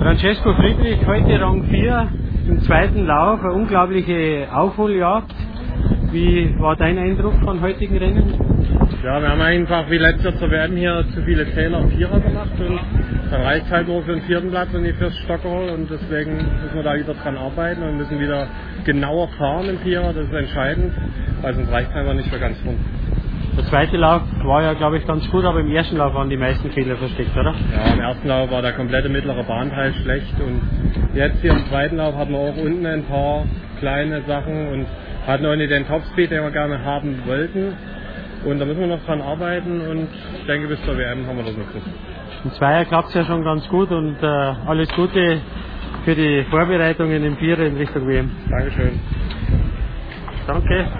Francesco Friedrich, heute Rang 4 im zweiten Lauf, eine unglaubliche Aufholjagd. Wie war dein Eindruck von heutigen Rennen? Ja, wir haben einfach wie letzter zu werden hier zu viele Zähler und Vierer gemacht und dann reicht halt nur für den vierten Platz und nicht fürs Stockerl und deswegen müssen wir da wieder dran arbeiten und müssen wieder genauer fahren im Vierer, das ist entscheidend, weil sonst reicht es einfach nicht für ganz vorn. Der zweite Lauf war ja, glaube ich, ganz gut, aber im ersten Lauf waren die meisten Fehler versteckt, oder? Ja, im ersten Lauf war der komplette mittlere Bahnteil schlecht und jetzt hier im zweiten Lauf hatten wir auch unten ein paar kleine Sachen und hatten auch nicht den Topspeed, den wir gerne haben wollten. Und da müssen wir noch dran arbeiten und ich denke, bis zur WM haben wir das noch gut. Im Zweier klappt es ja schon ganz gut und alles Gute für die Vorbereitungen im Vierer in Richtung WM. Dankeschön. Danke.